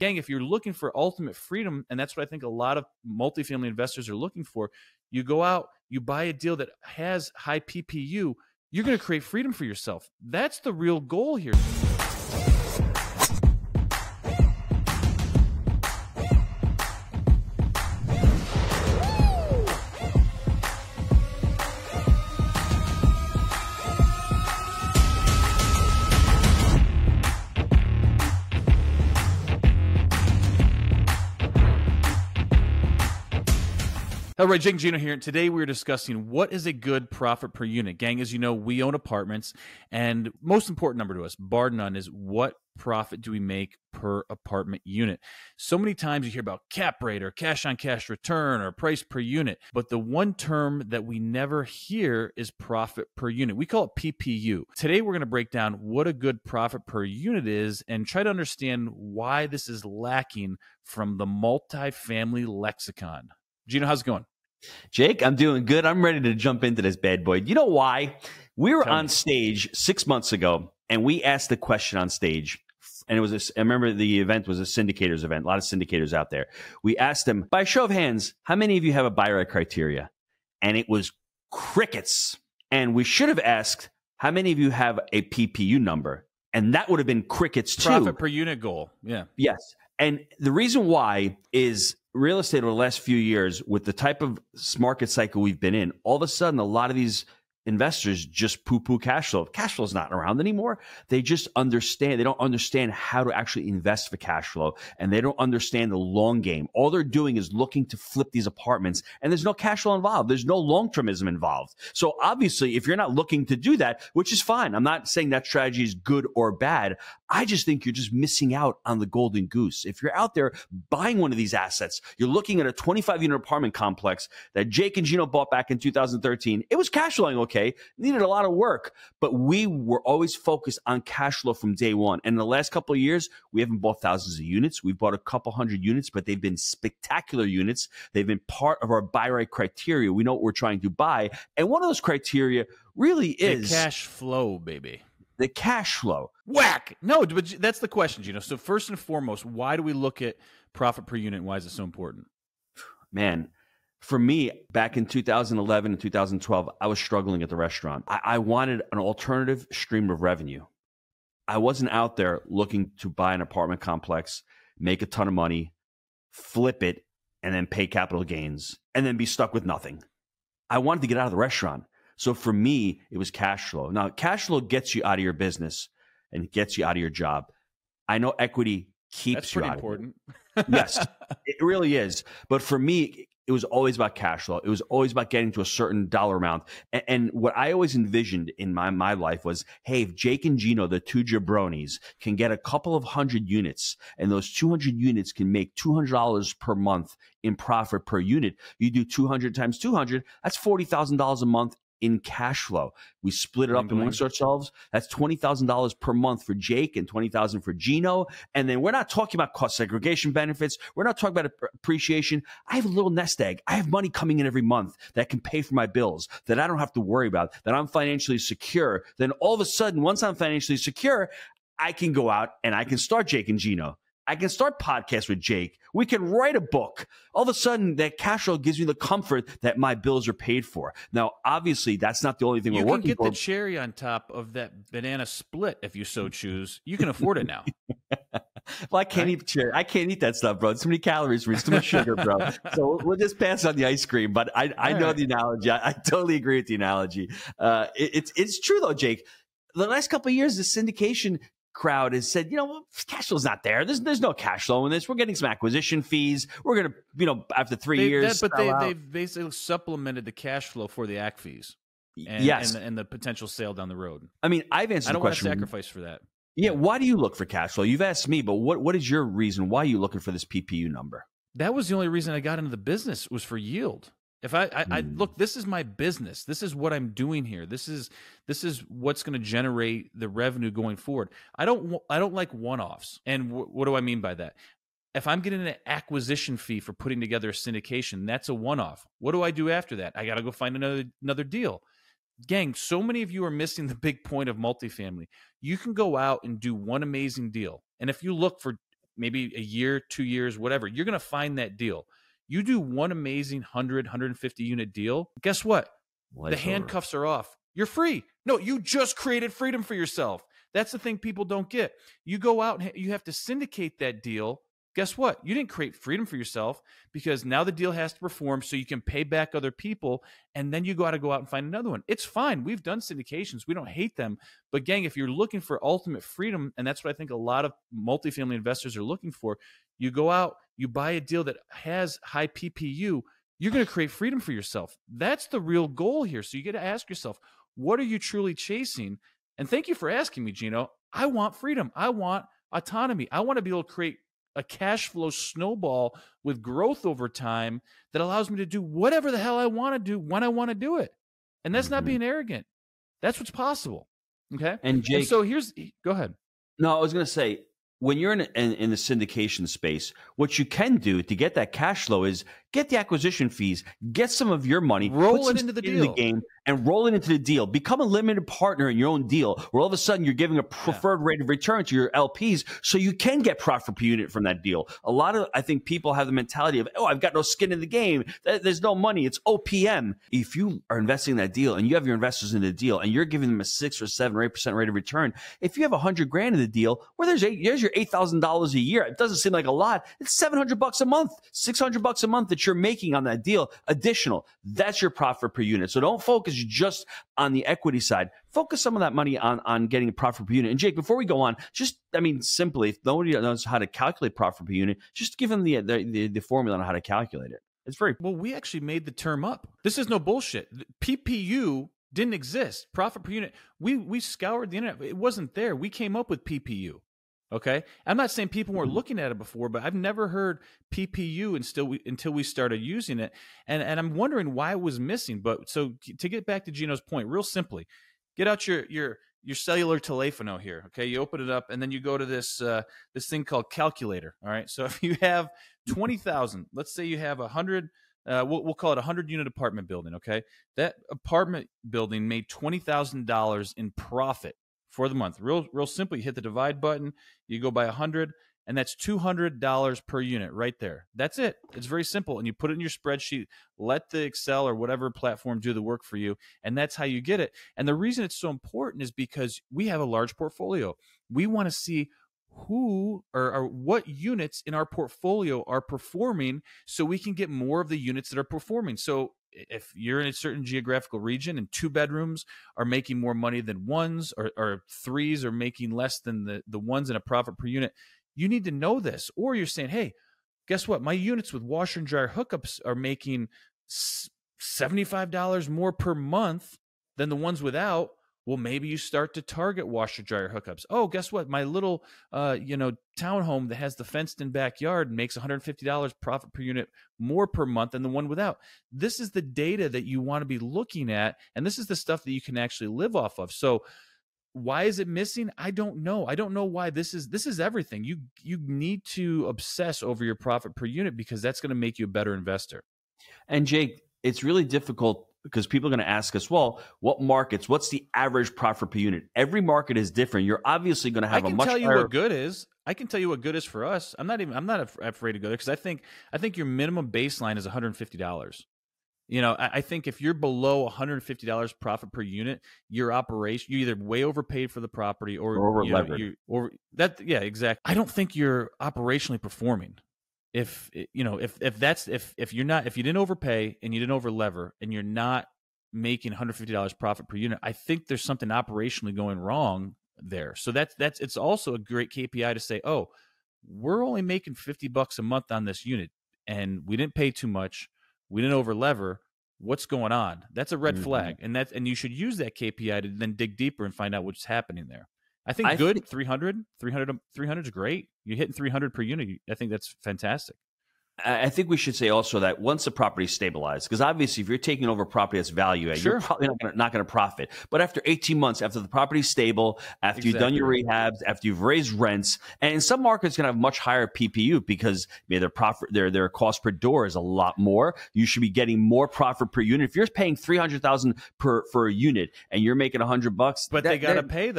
Gang, if you're looking for ultimate freedom, and that's what I think a lot of multifamily investors are looking for, you go out, you buy a deal that has high PPU, you're going to create freedom for yourself. That's the real goal here. All right, Jake and Gino here. Today we're discussing what is a good profit per unit. Gang, as you know, we own apartments, and most important number to us, bar none, is what profit do we make per apartment unit. So many times you hear about cap rate or cash on cash return or price per unit, but the one term that we never hear is profit per unit. We call it PPU. Today we're going to break down what a good profit per unit is and try to understand why this is lacking from the multifamily lexicon. Gino, how's it going? Jake, I'm doing good. I'm ready to jump into this bad boy. You know why? We were on stage 6 months ago, and we asked the question on stage. And it was I remember the event was a syndicators event, a lot of syndicators out there. We asked them, by show of hands, how many of you have a buy right criteria? And it was crickets. And we should have asked, how many of you have a PPU number? And that would have been crickets too. Profit per unit goal. Yeah. Yes. And the reason why is real estate over the last few years, with the type of market cycle we've been in, all of a sudden, a lot of these investors just poo-poo cash flow. Cash flow is not around anymore. They just understand. They don't understand how to actually invest for cash flow, and they don't understand the long game. All they're doing is looking to flip these apartments, and there's no cash flow involved. There's no long-termism involved. So obviously, if you're not looking to do that, which is fine, I'm not saying that strategy is good or bad. I just think you're just missing out on the golden goose. If you're out there buying one of these assets, you're looking at a 25-unit apartment complex that Jake and Gino bought back in 2013. It was cash flowing okay, needed a lot of work, but we were always focused on cash flow from day one. And in the last couple of years, we haven't bought thousands of units. We've bought a couple hundred units, but they've been spectacular units. They've been part of our buy right criteria. We know what we're trying to buy. And one of those criteria really is the cash flow, baby. The cash flow. Whack. No, but that's the question, Gino. So first and foremost, why do we look at profit per unit and why is it so important? Man, for me, back in 2011 and 2012, I was struggling at the restaurant. I wanted an alternative stream of revenue. I wasn't out there looking to buy an apartment complex, make a ton of money, flip it, and then pay capital gains, and then be stuck with nothing. I wanted to get out of the restaurant. So for me, it was cash flow. Now, cash flow gets you out of your business and gets you out of your job. I know equity keeps you out of it. That's pretty important. Yes, it really is. But for me, it was always about cash flow. It was always about getting to a certain dollar amount. And what I always envisioned in my life was, hey, if Jake and Gino, the two jabronis, can get a couple of hundred units, and those 200 units can make $200 per month in profit per unit, you do 200 times 200, that's $40,000 a month in cash flow. We split it up amongst ourselves. That's $20,000 per month for Jake and $20,000 for Gino. And then we're not talking about cost segregation benefits. We're not talking about appreciation. I have a little nest egg. I have money coming in every month that can pay for my bills, that I don't have to worry about, that I'm financially secure. Then all of a sudden, once I'm financially secure, I can go out and I can start Jake and Gino. I can start podcasts with Jake. We can write a book. All of a sudden, that cash flow gives me the comfort that my bills are paid for. Now, obviously, that's not the only thing we're working for. You can get the cherry on top of that banana split if you so choose. You can afford it now. Well, I can't eat cherry. I can't eat that stuff, bro. It's too many calories for me. It's too much sugar, bro. So we'll just pass on the ice cream. But I know the analogy. I totally agree with the analogy. It's true, though, Jake. The last couple of years, the syndication crowd has said, cash flow's not there. There's no cash flow in this. We're getting some acquisition fees. We're going to, after 3 years. But they've basically supplemented the cash flow for the AC fees. And the potential sale down the road. I mean, I've answered the question. I don't want to sacrifice for that. Yeah. Why do you look for cash flow? You've asked me, but what is your reason? Why are you looking for this PPU number? That was the only reason I got into the business, was for yield. If I look, this is my business. This is what I'm doing here. This is what's going to generate the revenue going forward. I don't like one-offs. And what do I mean by that? If I'm getting an acquisition fee for putting together a syndication, that's a one-off. What do I do after that? I got to go find another deal. Gang, so many of you are missing the big point of multifamily. You can go out and do one amazing deal. And if you look for maybe a year, 2 years, whatever, you're going to find that deal. You do one amazing 100, 150 unit deal. Guess what? The handcuffs are off. You're free. No, you just created freedom for yourself. That's the thing people don't get. You go out and you have to syndicate that deal. Guess what? You didn't create freedom for yourself, because now the deal has to perform so you can pay back other people, and then you got to go out and find another one. It's fine. We've done syndications. We don't hate them. But gang, if you're looking for ultimate freedom, and that's what I think a lot of multifamily investors are looking for, you go out, you buy a deal that has high PPU, you're going to create freedom for yourself. That's the real goal here. So you got to ask yourself, what are you truly chasing? And thank you for asking me, Gino. I want freedom. I want autonomy. I want to be able to create a cash flow snowball with growth over time that allows me to do whatever the hell I want to do when I want to do it. And that's not being arrogant. That's what's possible. Okay. And Jake, so go ahead. No, I was going to say, when you're in the syndication space, what you can do to get that cash flow is get the acquisition fees, get some of your money, roll it into the deal, in the game, and roll it into the deal. Become a limited partner in your own deal, where all of a sudden you're giving a preferred rate of return to your LPs, so you can get profit per unit from that deal. A lot of, I think, people have the mentality of, oh, I've got no skin in the game. There's no money. It's OPM. If you are investing in that deal and you have your investors in the deal and you're giving them a 6 or 7 or 8% rate of return, if you have $100,000 in the deal, well, there's your $8,000 a year. It doesn't seem like a lot. It's $700 a month, $600 a month that you're making on that deal additional. That's your profit per unit. So don't focus just on the equity side. Focus some of that money on getting a profit per unit. And Jake, before we go on, simply, if nobody knows how to calculate profit per unit, just give them the formula on how to calculate it. It's very well. We actually made the term up. This is no bullshit. PPU didn't exist. Profit per unit. We scoured the internet. It wasn't there. We came up with PPU. Okay, I'm not saying people weren't looking at it before, but I've never heard PPU until we started using it, and I'm wondering why it was missing. But so to get back to Gino's point, real simply, get out your cellular telefono here. Okay, you open it up, and then you go to this thing called calculator. All right, so if you have 20,000, let's say you have 100. We'll call it a 100-unit apartment building. Okay, that apartment building made $20,000 in profit for the month. Real simple. You hit the divide button, you go by 100, and that's $200 per unit right there. That's it. It's very simple. And you put it in your spreadsheet, let the Excel or whatever platform do the work for you, and that's how you get it. And the reason it's so important is because we have a large portfolio. We want to see who or what units in our portfolio are performing so we can get more of the units that are performing. So if you're in a certain geographical region and 2 bedrooms are making more money than ones, or 3s are making less than the ones in a profit per unit, you need to know this. Or you're saying, hey, guess what? My units with washer and dryer hookups are making $75 more per month than the ones without. Well, maybe you start to target washer dryer hookups. Oh, guess what? My little townhome that has the fenced-in backyard makes $150 profit per unit more per month than the one without. This is the data that you want to be looking at, and this is the stuff that you can actually live off of. So why is it missing? I don't know. I don't know why. This is everything. You need to obsess over your profit per unit, because that's going to make you a better investor. And Jake, it's really difficult because people are going to ask us, well, what's the average profit per unit? Every market is different. You're obviously going to have a much higher. I can tell you what good is. I can tell you what good is for us. I'm not afraid to go there, because I think your minimum baseline is $150. I think if you're below $150 profit per unit, your operation, you either way overpaid for the property or over levered. Yeah, exactly. I don't think you're operationally performing. If you didn't overpay and you didn't over lever and you're not making $150 profit per unit, I think there's something operationally going wrong there. So it's also a great KPI to say, oh, we're only making $50 a month on this unit, and we didn't pay too much, we didn't over lever. What's going on? That's a red flag, and you should use that KPI to then dig deeper and find out what's happening there. I think 300 is great. You're hitting 300 per unit. I think that's fantastic. I think we should say also that once the property is stabilized, because obviously if you're taking over a property that's value add, sure, you're probably not going to profit. But after 18 months, after the property's stable, after you've done your rehabs, after you've raised rents, and in some markets going to have much higher PPU because their cost per door is a lot more. You should be getting more profit per unit. If you're paying $300,000 for a unit and you're making $100, but they got to pay though.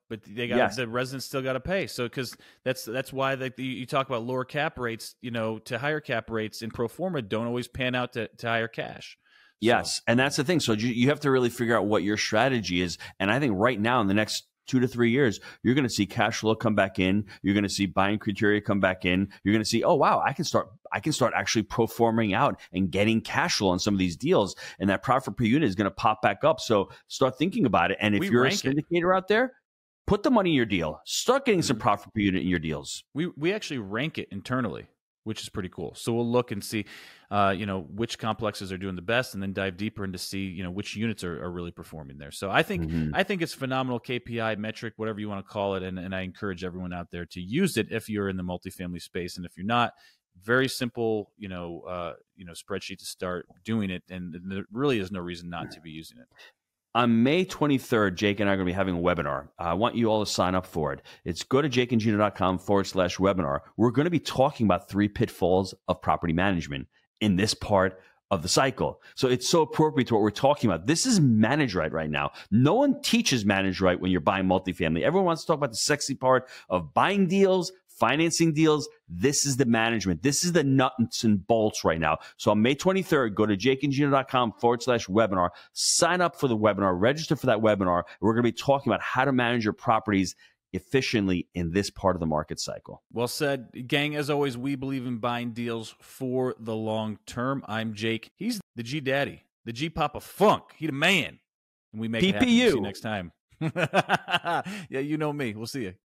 but they got Yes. the residents still got to pay. So because that's why you talk about lower cap rates, to higher cap rates in pro forma don't always pan out to higher cash. Yes, and that's the thing. So you have to really figure out what your strategy is. And I think right now, in the next 2 to 3 years, you're going to see cash flow come back in. You're going to see buying criteria come back in. You're going to see, oh wow, I can start actually pro forming out and getting cash flow on some of these deals, and that profit per unit is going to pop back up. So start thinking about it. And if you're a syndicator out there, put the money in your deal. Start getting some profit per unit in your deals. We actually rank it internally, which is pretty cool. So we'll look and see, which complexes are doing the best, and then dive deeper into see, which units are really performing there. So I think it's phenomenal KPI metric, whatever you want to call it, and I encourage everyone out there to use it if you're in the multifamily space, and if you're not, very simple, spreadsheet to start doing it, and there really is no reason not to be using it. On May 23rd, Jake and I are going to be having a webinar. I want you all to sign up for it. It's go to jakeandgino.com/webinar. We're going to be talking about 3 pitfalls of property management in this part of the cycle. So it's so appropriate to what we're talking about. This is manage right now. No one teaches manage right when you're buying multifamily. Everyone wants to talk about the sexy part of buying deals, financing deals. This is the management. This is the nuts and bolts right now. So on May 23rd, go to jakeandgino.com/webinar, sign up for the webinar, register for that webinar. We're going to be talking about how to manage your properties efficiently in this part of the market cycle. Well said. Gang, as always, we believe in buying deals for the long term. I'm Jake. He's the G Daddy, the G Papa Funk. He the man. And we make it happen. See you next time. Yeah, you know me. We'll see you.